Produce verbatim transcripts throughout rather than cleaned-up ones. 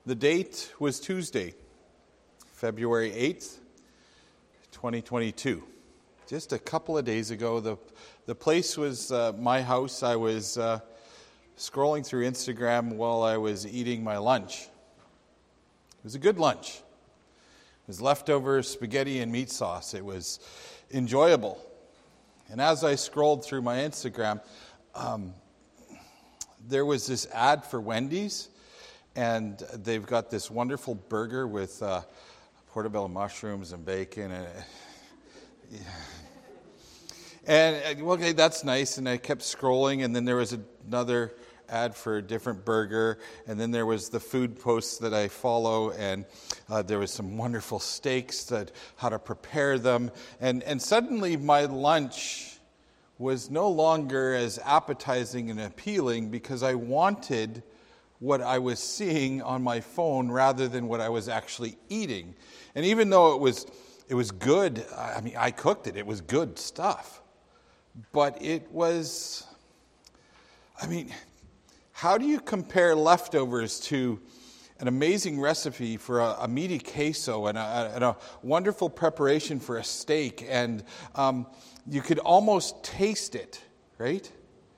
The date was Tuesday, February eighth, twenty twenty-two. Just a couple of days ago, the the place was uh, my house. I was uh, scrolling through Instagram while I was eating my lunch. It was a good lunch. It was leftover spaghetti and meat sauce. It was enjoyable. And as I scrolled through my Instagram, um, there was this ad for Wendy's. And they've got this wonderful burger with uh, portobello mushrooms and bacon. And, yeah. and well, okay, that's nice. And I kept scrolling, and then there was another ad for a different burger. And then there was the food posts that I follow, and uh, there was some wonderful steaks, that how to prepare them. And, and suddenly my lunch was no longer as appetizing and appealing because I wanted what I was seeing on my phone rather than what I was actually eating. And even though it was it was good, I mean, I cooked it, it was good stuff. But it was, I mean, how do you compare leftovers to an amazing recipe for a, a meaty queso and a, and a wonderful preparation for a steak? And um, you could almost taste it, right?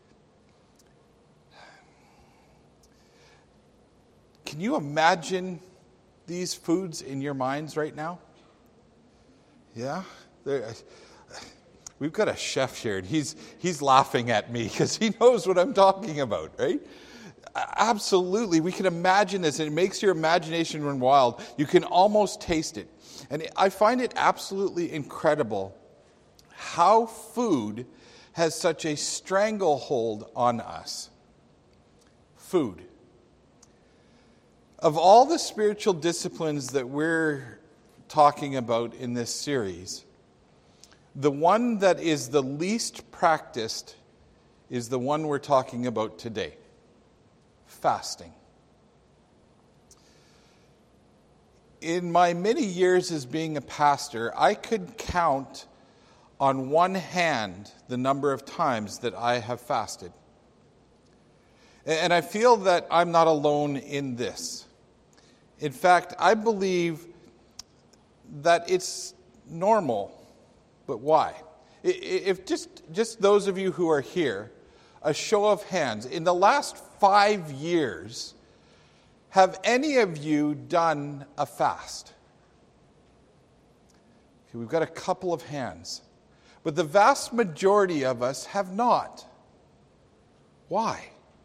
Can you imagine these foods in your minds right now? Yeah? They're, we've got a chef here, and he's, he's laughing at me because he knows what I'm talking about, right? Absolutely. We can imagine this, and it makes your imagination run wild. You can almost taste it. And I find it absolutely incredible how food has such a stranglehold on us. Food. Of all the spiritual disciplines that we're talking about in this series, the one that is the least practiced is the one we're talking about today: fasting. In my many years as being a pastor, I could count on one hand the number of times that I have fasted. And I feel that I'm not alone in this. In fact, I believe that it's normal. But why? If just, just those of you who are here, a show of hands, in the last five years, have any of you done a fast? Okay, we've got a couple of hands. But the vast majority of us have not. Why?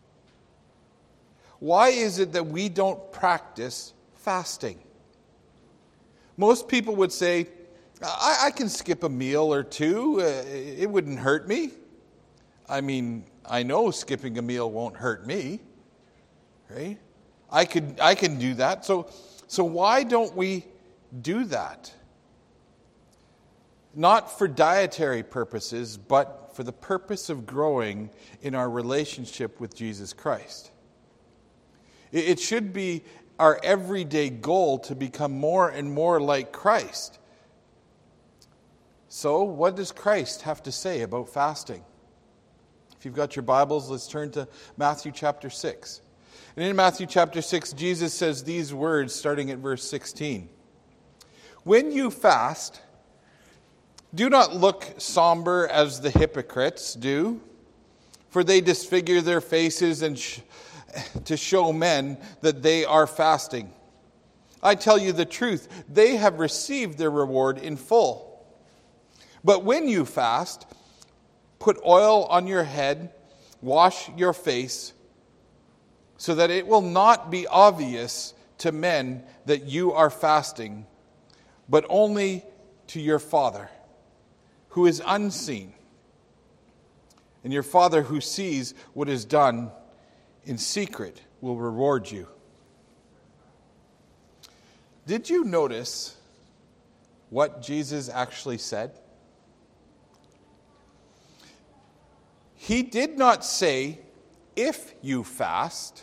Why is it that we don't practice fasting? Most people would say, I, I can skip a meal or two. Uh, it wouldn't hurt me. I mean, I know skipping a meal won't hurt me, right? I could, I can do that. So, so why don't we do that? Not for dietary purposes, but for the purpose of growing in our relationship with Jesus Christ. It, it should be our everyday goal to become more and more like Christ. So, what does Christ have to say about fasting? If you've got your Bibles, let's turn to Matthew chapter six. And in Matthew chapter six, Jesus says these words starting at verse sixteen. When you fast, do not look somber as the hypocrites do, for they disfigure their faces and sh- to show men that they are fasting. I tell you the truth, they have received their reward in full. But when you fast, put oil on your head, wash your face, so that it will not be obvious to men that you are fasting, but only to your Father, who is unseen. And your Father who sees what is done in secret will reward you. Did you notice what Jesus actually said? He did not say, if you fast.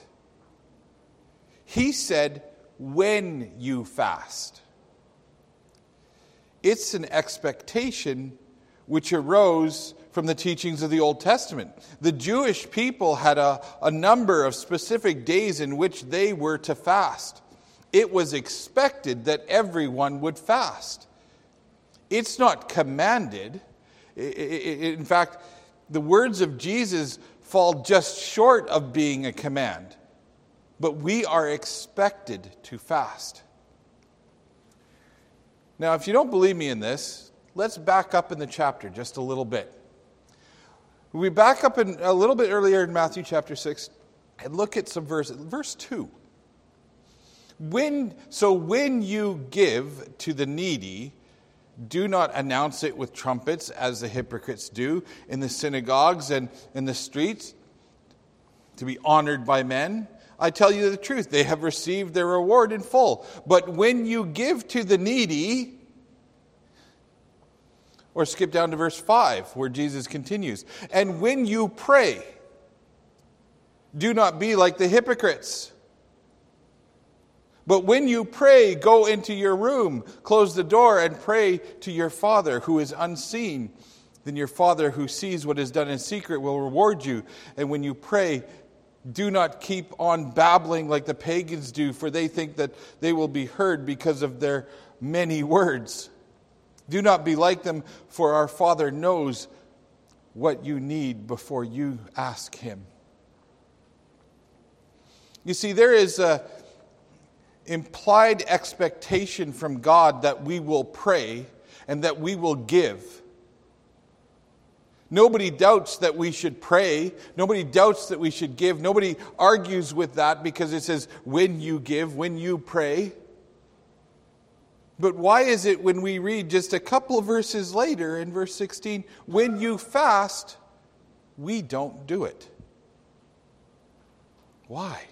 He said, when you fast. It's an expectation which arose from the teachings of the Old Testament. The Jewish people had a, a number of specific days in which they were to fast. It was expected that everyone would fast. It's not commanded. In fact, the words of Jesus fall just short of being a command. But we are expected to fast. Now, if you don't believe me in this, let's back up in the chapter just a little bit. We back up in, a little bit earlier in Matthew chapter six and look at some verses. Verse two. When, so when you give to the needy, do not announce it with trumpets as the hypocrites do in the synagogues and in the streets to be honored by men. I tell you the truth, they have received their reward in full. But when you give to the needy, or skip down to verse five where Jesus continues, and when you pray, do not be like the hypocrites. But when you pray, go into your room, close the door, and pray to your Father who is unseen. Then your Father who sees what is done in secret will reward you. And when you pray, do not keep on babbling like the pagans do, for they think that they will be heard because of their many words. Do not be like them, for our Father knows what you need before you ask Him. You see, there is a implied expectation from God that we will pray and that we will give. Nobody doubts that we should pray. Nobody doubts that we should give. Nobody argues with that because it says, when you give, when you pray. But why is it when we read just a couple of verses later in verse sixteen, when you fast, we don't do it? Why?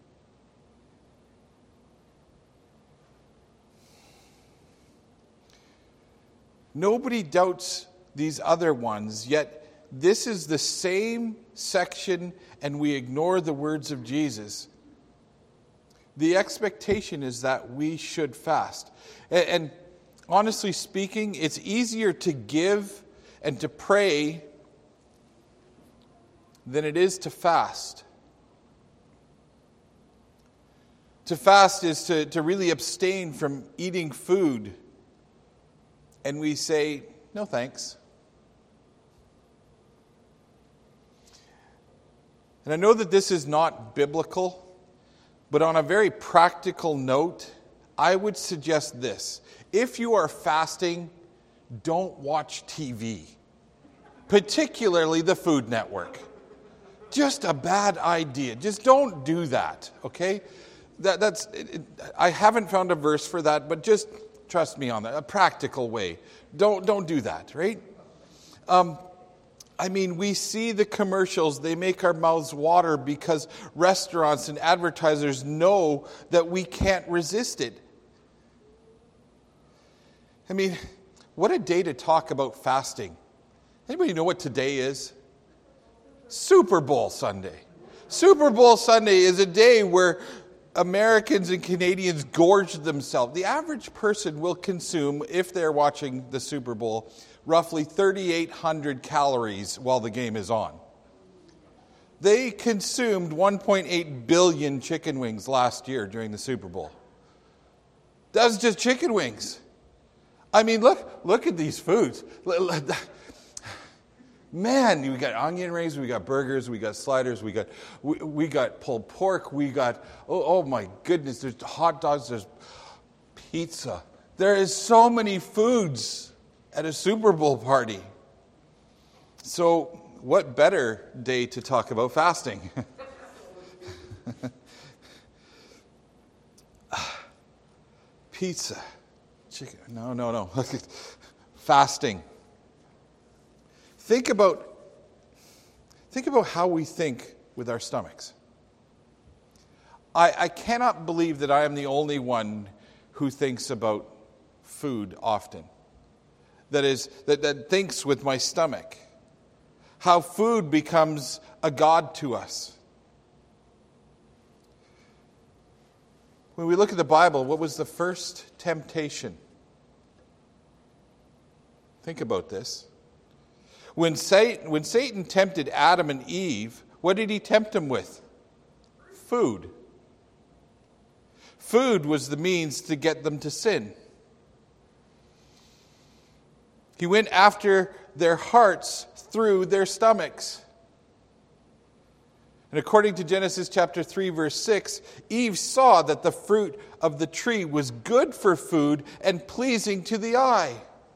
Nobody doubts these other ones, yet this is the same section and we ignore the words of Jesus. The expectation is that we should fast. And, and honestly speaking, it's easier to give and to pray than it is to fast. To fast is to, to really abstain from eating food. And we say, no thanks. And I know that this is not biblical, but on a very practical note, I would suggest this. If you are fasting, don't watch T V, particularly the Food Network. Just a bad idea. Just don't do that, okay? That, that's. It, I haven't found a verse for that, but just trust me on that. A practical way. Don't don't do that, right? Um, I mean, we see the commercials. They make our mouths water because restaurants and advertisers know that we can't resist it. I mean, what a day to talk about fasting. Anybody know what today is? Super Bowl Sunday. Super Bowl Sunday is a day where Americans and Canadians gorge themselves. The average person will consume, if they're watching the Super Bowl, roughly thirty-eight hundred calories while the game is on. They consumed one point eight billion chicken wings last year during the Super Bowl. That's just chicken wings. I mean, look, look at these foods. Man, we got onion rings, we got burgers, we got sliders, we got we, we got pulled pork, we got, oh, oh my goodness, there's hot dogs, there's pizza. There is so many foods at a Super Bowl party. So what better day to talk about fasting? Pizza, chicken, no, no, no. Fasting. Think about, think about how we think with our stomachs. I, I cannot believe that I am the only one who thinks about food often. That is, that, that thinks with my stomach. How food becomes a god to us. When we look at the Bible, what was the first temptation? Think about this. When Satan, when Satan tempted Adam and Eve, what did he tempt them with? Food. Food was the means to get them to sin. He went after their hearts through their stomachs. And according to Genesis chapter three, verse six, Eve saw that the fruit of the tree was good for food and pleasing to the eye.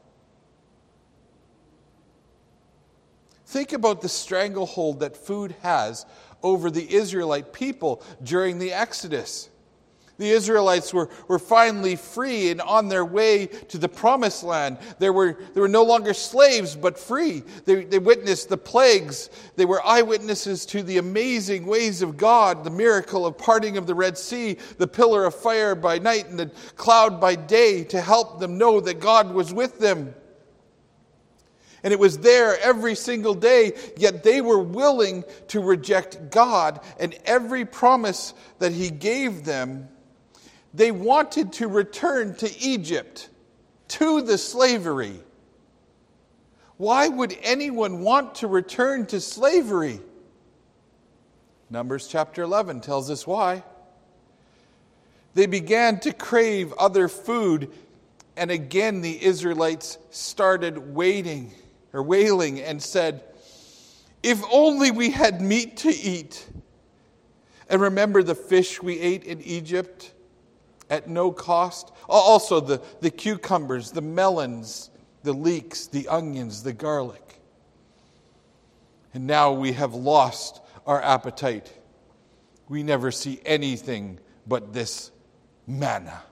Think about the stranglehold that food has over the Israelite people during the Exodus. The Israelites were, were finally free and on their way to the promised land. They were, they were no longer slaves, but free. They, they witnessed the plagues. They were eyewitnesses to the amazing ways of God, the miracle of parting of the Red Sea, the pillar of fire by night and the cloud by day to help them know that God was with them. And it was there every single day, yet they were willing to reject God and every promise that He gave them. They wanted to return to Egypt, to the slavery. Why would anyone want to return to slavery? Numbers chapter eleven tells us why. They began to crave other food, and again the Israelites started waiting or wailing and said, "If only we had meat to eat." And remember the fish we ate in Egypt? At no cost. Also the, the cucumbers, the melons, the leeks, the onions, the garlic. And now we have lost our appetite. We never see anything but this manna.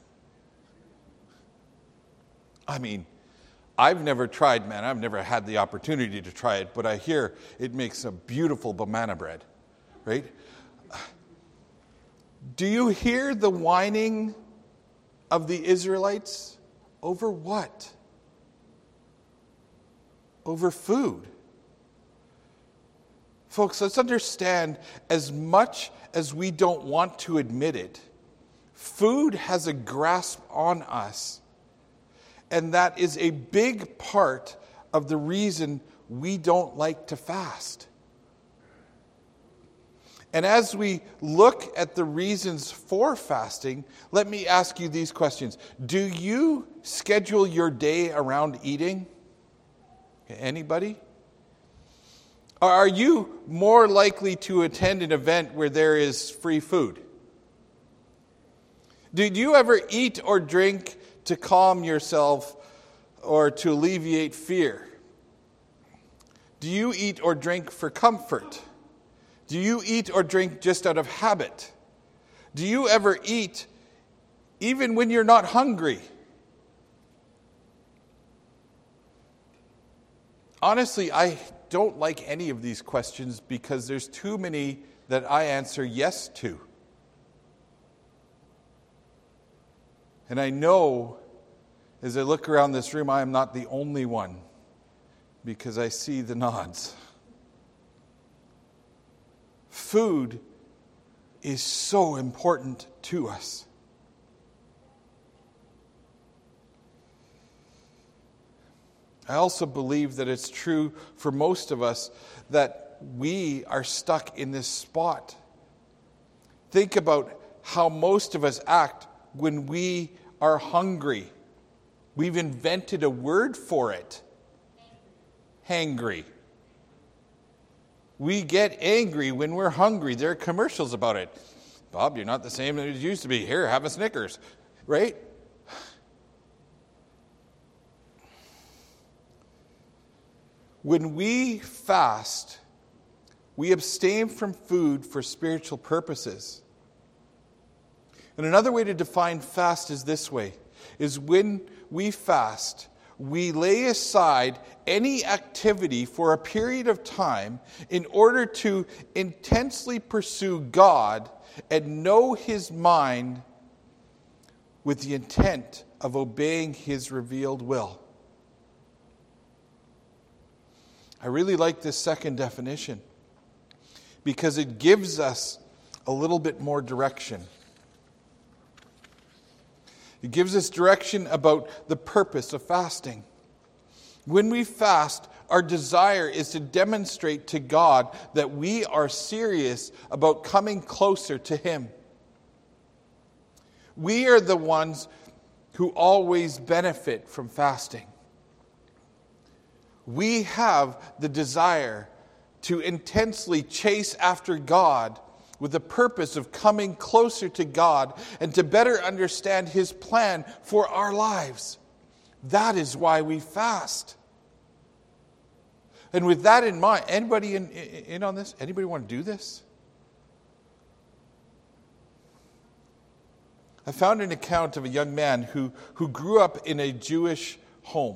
I mean, I've never tried manna. I've never had the opportunity to try it, but I hear it makes a beautiful banana bread, right? Do you hear the whining of the Israelites? Over what? Over food. Folks, let's understand, as much as we don't want to admit it, food has a grasp on us. And that is a big part of the reason we don't like to fast. And as we look at the reasons for fasting, let me ask you these questions. Do you schedule your day around eating? Anybody? Are you more likely to attend an event where there is free food? Did you ever eat or drink to calm yourself or to alleviate fear? Do you eat or drink for comfort? Do you eat or drink just out of habit? Do you ever eat even when you're not hungry? Honestly, I don't like any of these questions because there's too many that I answer yes to. And I know as I look around this room, I am not the only one because I see the nods. Food is so important to us. I also believe that it's true for most of us that we are stuck in this spot. Think about how most of us act when we are hungry. We've invented a word for it. Hangry. We get angry when we're hungry. There are commercials about it. Bob, you're not the same as you used to be. Here, have a Snickers. Right? When we fast, we abstain from food for spiritual purposes. And another way to define fast is this way, is when we fast, we lay aside any activity for a period of time in order to intensely pursue God and know His mind with the intent of obeying His revealed will. I really like this second definition because it gives us a little bit more direction. It gives us direction about the purpose of fasting. When we fast, our desire is to demonstrate to God that we are serious about coming closer to Him. We are the ones who always benefit from fasting. We have the desire to intensely chase after God with the purpose of coming closer to God and to better understand His plan for our lives. That is why we fast. And with that in mind, anybody in, in on this? Anybody want to do this? I found an account of a young man who, who grew up in a Jewish home.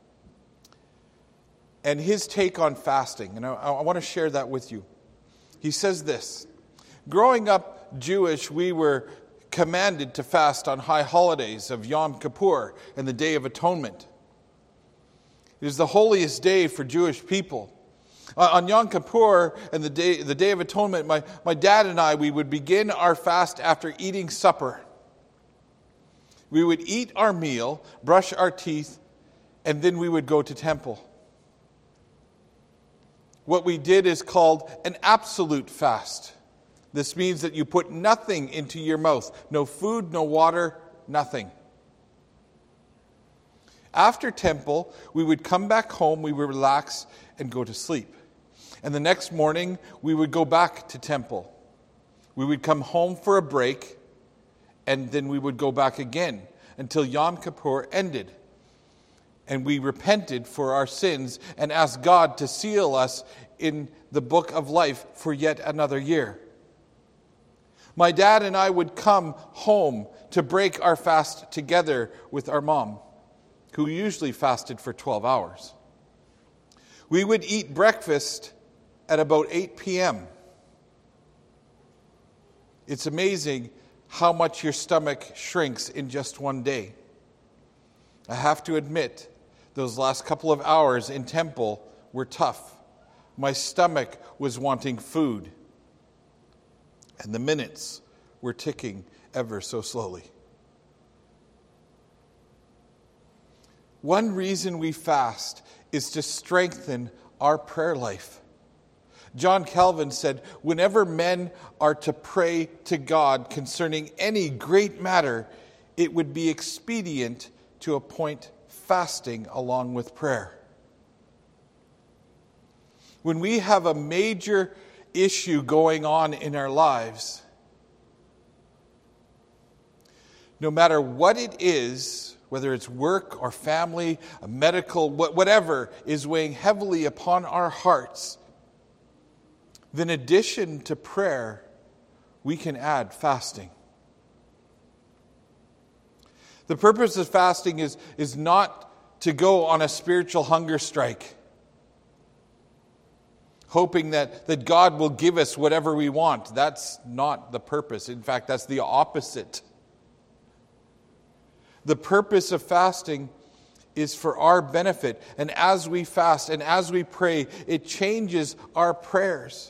And his take on fasting. And I, I want to share that with you. He says this: growing up Jewish, we were commanded to fast on high holidays of Yom Kippur and the Day of Atonement. It is the holiest day for Jewish people. Uh, on Yom Kippur and the Day, the Day of Atonement, my, my dad and I, we would begin our fast after eating supper. We would eat our meal, brush our teeth, and then we would go to temple. What we did is called an absolute fast. This means that you put nothing into your mouth. No food, no water, nothing. After temple, we would come back home, we would relax and go to sleep. And the next morning, we would go back to temple. We would come home for a break, and then we would go back again until Yom Kippur ended. And we repented for our sins and asked God to seal us in the book of life for yet another year. My dad and I would come home to break our fast together with our mom, who usually fasted for twelve hours. We would eat breakfast at about eight p.m. It's amazing how much your stomach shrinks in just one day. I have to admit, those last couple of hours in temple were tough. My stomach was wanting food, and the minutes were ticking ever so slowly. One reason we fast is to strengthen our prayer life. John Calvin said, whenever men are to pray to God concerning any great matter, it would be expedient to appoint fasting along with prayer. When we have a major issue going on in our lives, no matter what it is, whether it's work or family, a medical, whatever is weighing heavily upon our hearts, then in addition to prayer, we can add fasting. The purpose of fasting is, is not to go on a spiritual hunger strike, hoping that, that God will give us whatever we want. That's not the purpose. In fact, that's the opposite. The purpose of fasting is for our benefit. And as we fast and as we pray, it changes our prayers.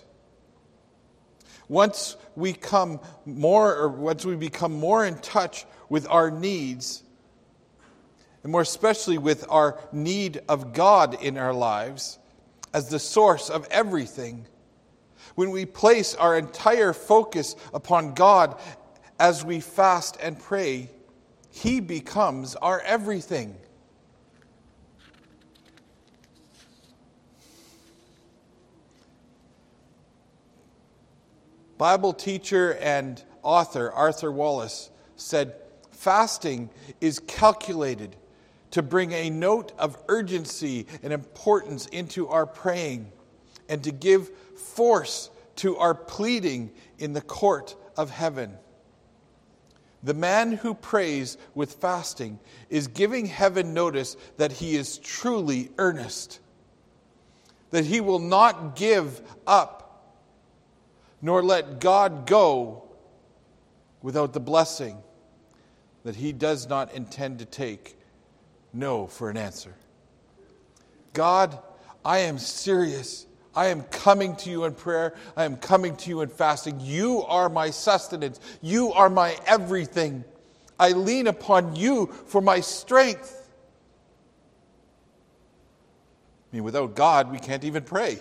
Once we come more, or once we become more in touch with our needs, and more especially with our need of God in our lives as the source of everything, when we place our entire focus upon God as we fast and pray, He becomes our everything. Bible teacher and author Arthur Wallis said, fasting is calculated to bring a note of urgency and importance into our praying and to give force to our pleading in the court of heaven. The man who prays with fasting is giving heaven notice that he is truly earnest, that he will not give up nor let God go without the blessing that he does not intend to take no for an answer. God, I am serious. I am coming to you in prayer. I am coming to you in fasting. You are my sustenance. You are my everything. I lean upon you for my strength. I mean, without God, we can't even pray.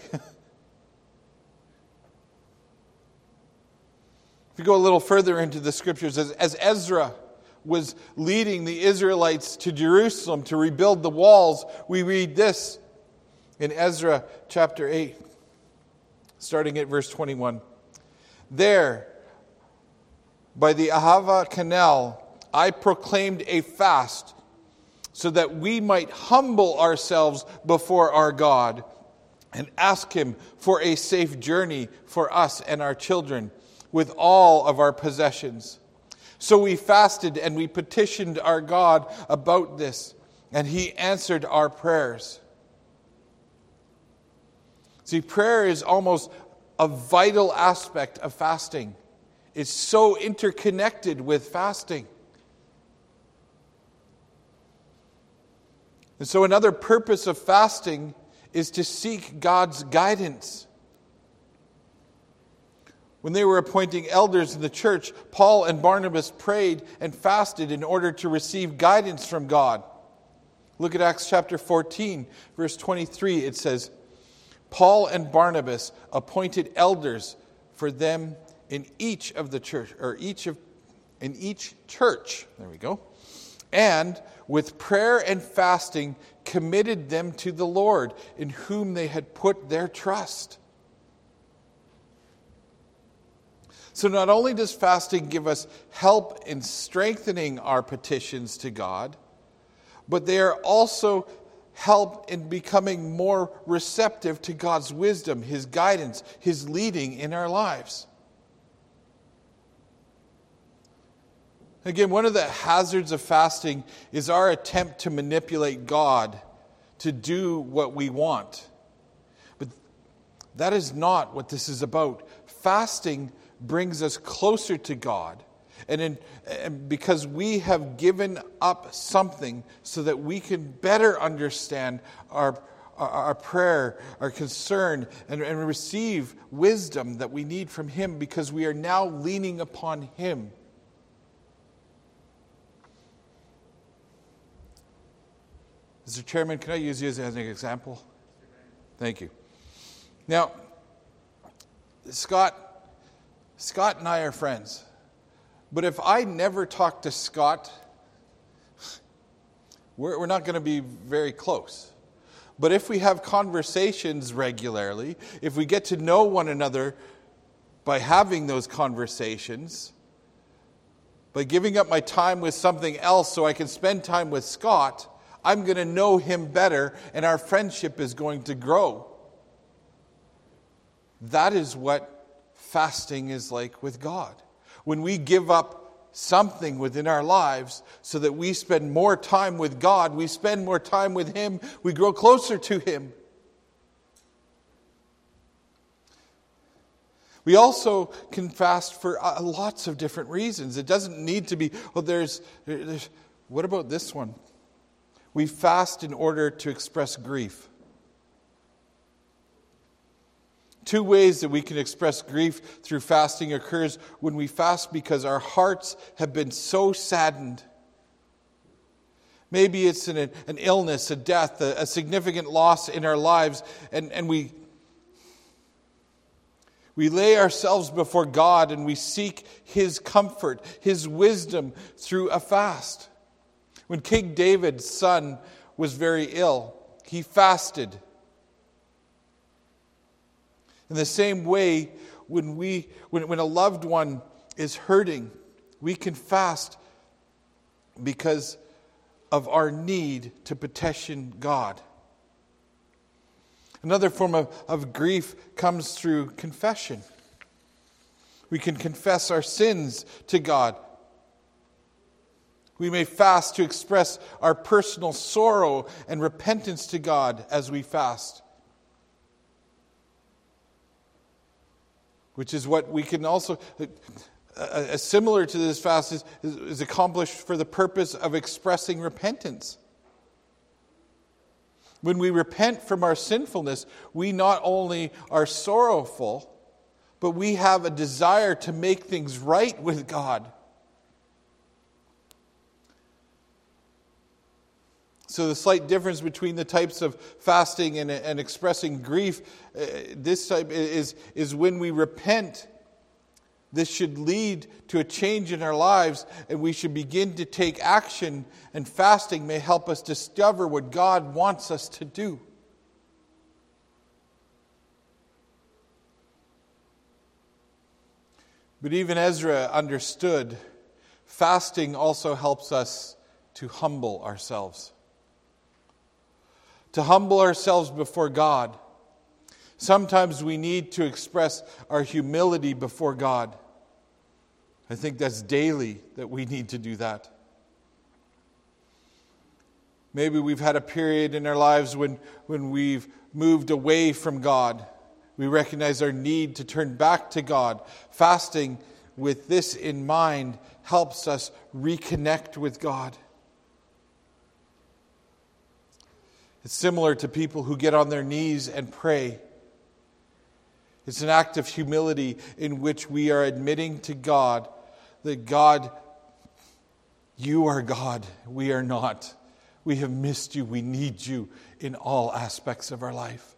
If you go a little further into the scriptures, as, as Ezra was leading the Israelites to Jerusalem to rebuild the walls, we read this in Ezra chapter eight, starting at verse twenty-one. There, by the Ahava Canal, I proclaimed a fast so that we might humble ourselves before our God and ask Him for a safe journey for us and our children with all of our possessions. So we fasted and we petitioned our God about this, and He answered our prayers. See, prayer is almost a vital aspect of fasting. It's so interconnected with fasting. And so another purpose of fasting is to seek God's guidance. When they were appointing elders in the church, Paul and Barnabas prayed and fasted in order to receive guidance from God. Look at Acts chapter fourteen, verse twenty-three. It says, Paul and Barnabas appointed elders for them in each of the church, or each of in each church. There we go. And with prayer and fasting committed them to the Lord, in whom they had put their trust. So not only does fasting give us help in strengthening our petitions to God, but they are also help in becoming more receptive to God's wisdom, His guidance, His leading in our lives. Again, one of the hazards of fasting is our attempt to manipulate God to do what we want. But that is not what this is about. Fasting brings us closer to God. And, in, and because we have given up something so that we can better understand our, our, our prayer, our concern, and, and receive wisdom that we need from Him, because we are now leaning upon Him. Mister Chairman, can I use you as an example? Thank you. Now, Scott, Scott and I are friends. But if I never talk to Scott, we're, we're not going to be very close. But if we have conversations regularly, if we get to know one another by having those conversations, by giving up my time with something else so I can spend time with Scott, I'm going to know him better, and our friendship is going to grow. That is what fasting is like with God. When we give up something within our lives so that we spend more time with God, we spend more time with Him, we grow closer to Him. We also can fast for uh, lots of different reasons. It doesn't need to be, well, there's, there's, what about this one? We fast in order to express grief. Two ways that we can express grief through fasting occurs when we fast because our hearts have been so saddened. Maybe it's an, an illness, a death, a, a significant loss in our lives, and, and we, we lay ourselves before God and we seek His comfort, His wisdom through a fast. When King David's son was very ill, he fasted. In the same way, when we when, when a loved one is hurting, we can fast because of our need to petition God. Another form of, of grief comes through confession. We can confess our sins to God. We may fast to express our personal sorrow and repentance to God as we fast. Which is what we can also, uh, uh, similar to this fast, is, is, is accomplished for the purpose of expressing repentance. When we repent from our sinfulness, we not only are sorrowful, but we have a desire to make things right with God. So the slight difference between the types of fasting and, and expressing grief, uh, this type is, is when we repent, This should lead to a change in our lives, and we should begin to take action, and fasting may help us discover what God wants us to do. But even Ezra understood fasting also helps us to humble ourselves. To humble ourselves before God. Sometimes we need to express our humility before God. I think that's daily that we need to do that. Maybe we've had a period in our lives when, when we've moved away from God. We recognize our need to turn back to God. Fasting with this in mind helps us reconnect with God. It's similar to people who get on their knees and pray. It's an act of humility in which we are admitting to God that God, you are God, we are not. We have missed you, we need you in all aspects of our life.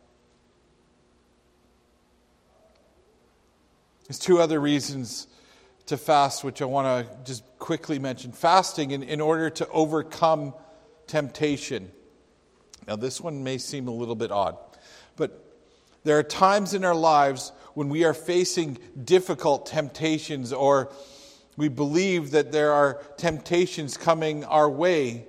There's two other reasons to fast, which I want to just quickly mention. Fasting in, in order to overcome temptation. Now, this one may seem a little bit odd, but there are times in our lives when we are facing difficult temptations, or we believe that there are temptations coming our way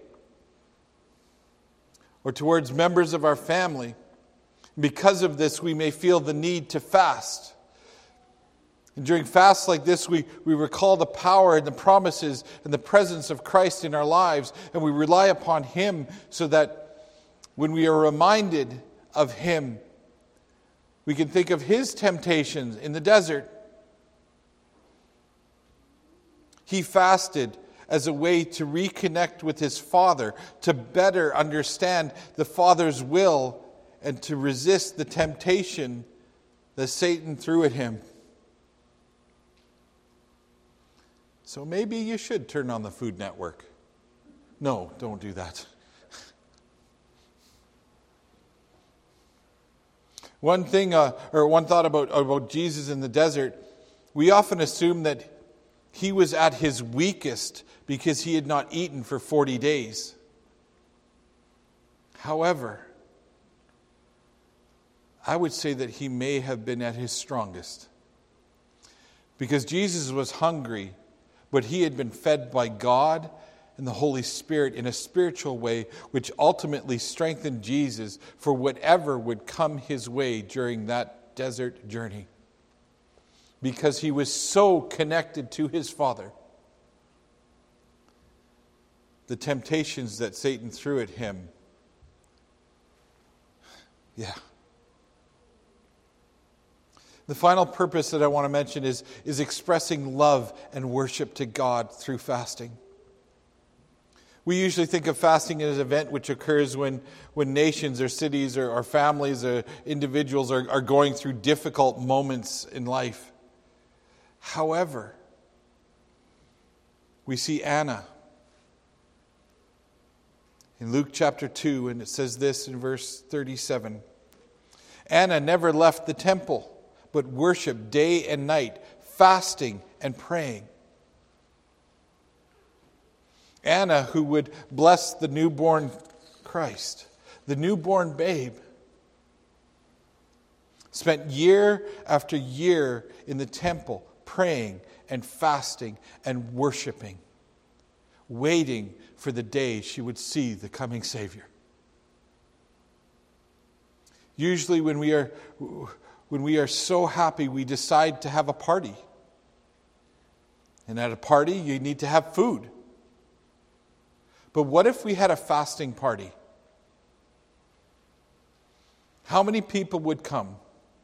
or towards members of our family. Because of this, we may feel the need to fast. And during fasts like this, we, we recall the power and the promises and the presence of Christ in our lives, and we rely upon Him so that when we are reminded of Him, we can think of His temptations in the desert. He fasted as a way to reconnect with His Father, to better understand the Father's will, and to resist the temptation that Satan threw at Him. So maybe you should turn on the Food Network. No, don't do that. One thing, uh, or one thought about, about Jesus in the desert, we often assume that He was at His weakest because He had not eaten for forty days. However, I would say that He may have been at His strongest. Because Jesus was hungry, but He had been fed by God and the Holy Spirit in a spiritual way, which ultimately strengthened Jesus for whatever would come His way during that desert journey. Because He was so connected to His Father. The temptations that Satan threw at Him, yeah. The final purpose that I want to mention is, is expressing love and worship to God through fasting. We usually think of fasting as an event which occurs when, when nations or cities or, or families or individuals are, are going through difficult moments in life. However, we see Anna in Luke chapter two, and it says this in verse thirty-seven. Anna never left the temple, but worshiped day and night, fasting and praying. Anna, who would bless the newborn Christ, the newborn babe, spent year after year in the temple praying and fasting and worshiping, waiting for the day she would see the coming Savior. Usually when we are when we are so happy, we decide to have a party. And at a party, you need to have food. But what if we had a fasting party? How many people would come?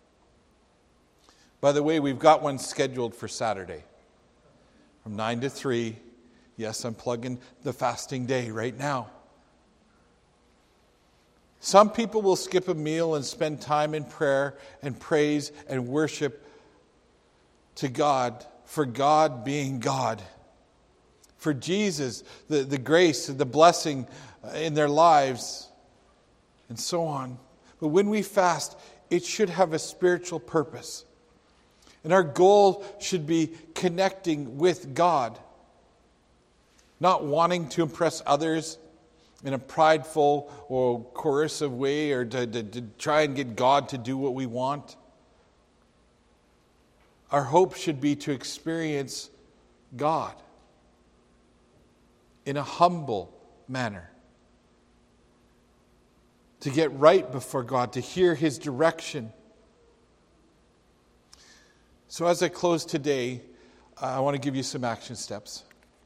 By the way, we've got one scheduled for Saturday from nine to three. Yes, I'm plugging the fasting day right now. Some people will skip a meal and spend time in prayer and praise and worship to God, for God being God. For Jesus, the, the grace and the blessing in their lives, and so on. But when we fast, it should have a spiritual purpose. And our goal should be connecting with God, not wanting to impress others in a prideful or coercive way, or to, to, to try and get God to do what we want. Our hope should be to experience God in a humble manner, to get right before God, to hear His direction. So as I close today, I want to give you some action steps.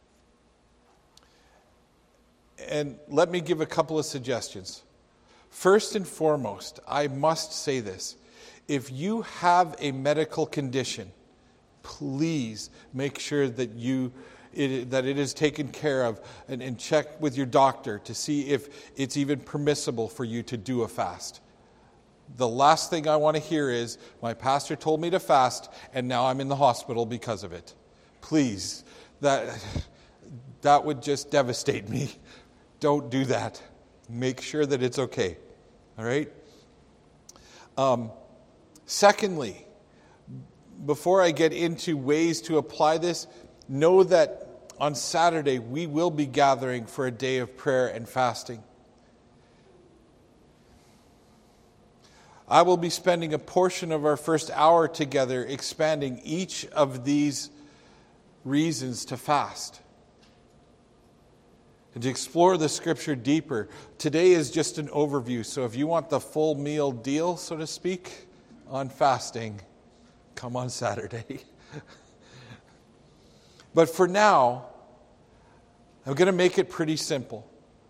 And let me give a couple of suggestions. First and foremost, I must say this. If you have a medical condition, please make sure that you it, that it is taken care of, and, and check with your doctor to see if it's even permissible for you to do a fast. The last thing I want to hear is, my pastor told me to fast, and now I'm in the hospital because of it. Please, that, that would just devastate me. Don't do that. Make sure that it's okay. All right? Um, secondly, before I get into ways to apply this, know that on Saturday we will be gathering for a day of prayer and fasting. I will be spending a portion of our first hour together expanding each of these reasons to fast and to explore the Scripture deeper. Today is just an overview, so if you want the full meal deal, so to speak, on fasting, come on Saturday. But for now, I'm going to make it pretty simple.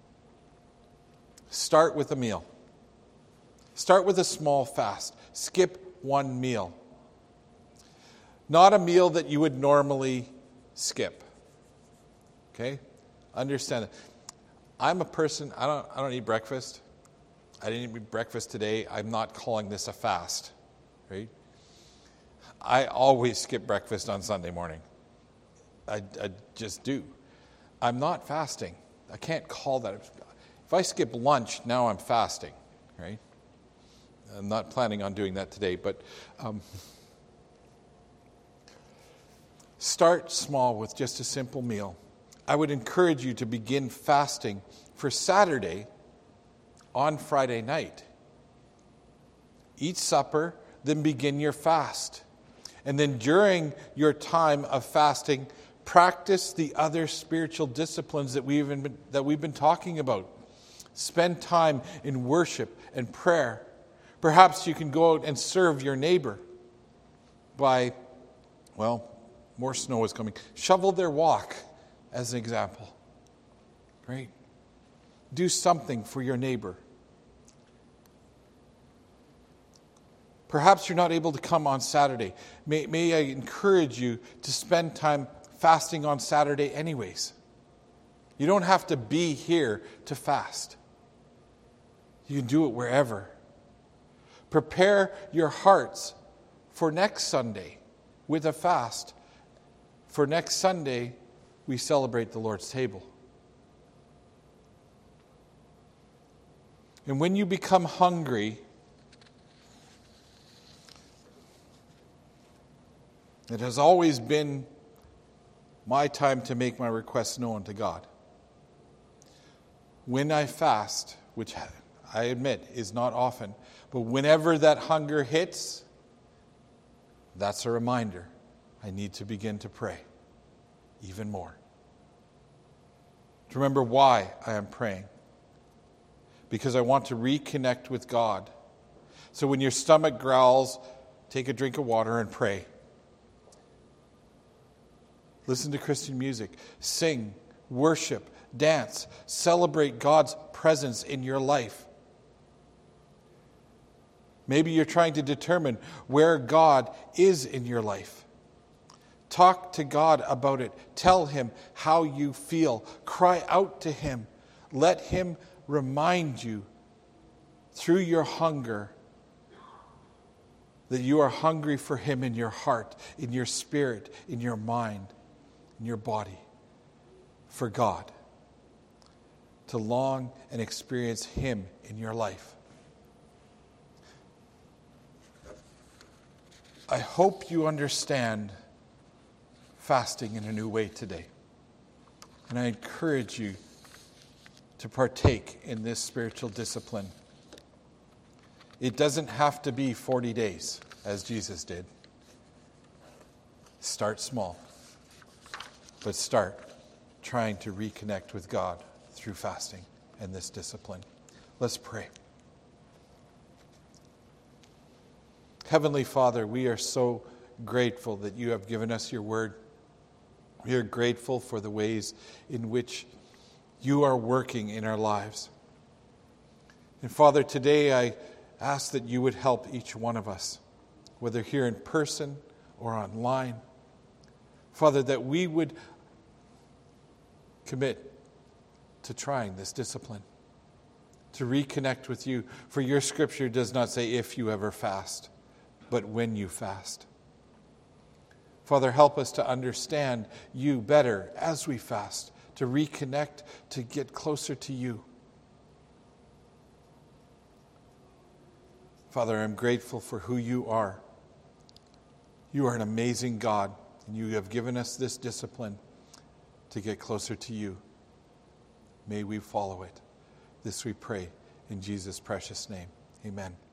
Start with a meal. Start with a small fast. Skip one meal. Not a meal that you would normally skip. Okay? Understand it. I'm a person, I don't I don't eat breakfast. I didn't eat breakfast today. I'm not calling this a fast. Right? I always skip breakfast on Sunday morning. I, I just do. I'm not fasting. I can't call that. If I skip lunch, now I'm fasting. Right? I'm not planning on doing that today, but um, start small with just a simple meal. I would encourage you to begin fasting for Saturday on Friday night. Eat supper, then begin your fast. And then during your time of fasting, practice the other spiritual disciplines that we've been, that we've been talking about. Spend time in worship and prayer. Perhaps you can go out and serve your neighbor by, well, more snow is coming. Shovel their walk, as an example. Right? Do something for your neighbor. Perhaps you're not able to come on Saturday. May, may I encourage you to spend time fasting on Saturday anyways. You don't have to be here to fast. You can do it wherever. Prepare your hearts for next Sunday with a fast. For next Sunday, we celebrate the Lord's table. And when you become hungry, it has always been my time to make my requests known to God. When I fast, which I admit is not often, but whenever that hunger hits, that's a reminder. I need to begin to pray even more. To remember why I am praying. Because I want to reconnect with God. So when your stomach growls, take a drink of water and pray. Listen to Christian music. Sing, worship, dance. Celebrate God's presence in your life. Maybe you're trying to determine where God is in your life. Talk to God about it. Tell Him how you feel. Cry out to Him. Let Him remind you through your hunger that you are hungry for Him in your heart, in your spirit, in your mind, in your body, for God. To long and experience Him in your life. I hope you understand fasting in a new way today. And I encourage you to partake in this spiritual discipline. It doesn't have to be forty days, as Jesus did. Start small, but start trying to reconnect with God through fasting and this discipline. Let's pray. Heavenly Father, we are so grateful that you have given us your word. We are grateful for the ways in which you are working in our lives. And Father, today I ask that you would help each one of us, whether here in person or online. Father, that we would commit to trying this discipline, to reconnect with you. For your scripture does not say if you ever fast, but when you fast. Father, help us to understand you better as we fast, to reconnect, to get closer to you. Father, I'm grateful for who you are. You are an amazing God, and you have given us this discipline to get closer to you. May we follow it. This we pray in Jesus' precious name. Amen.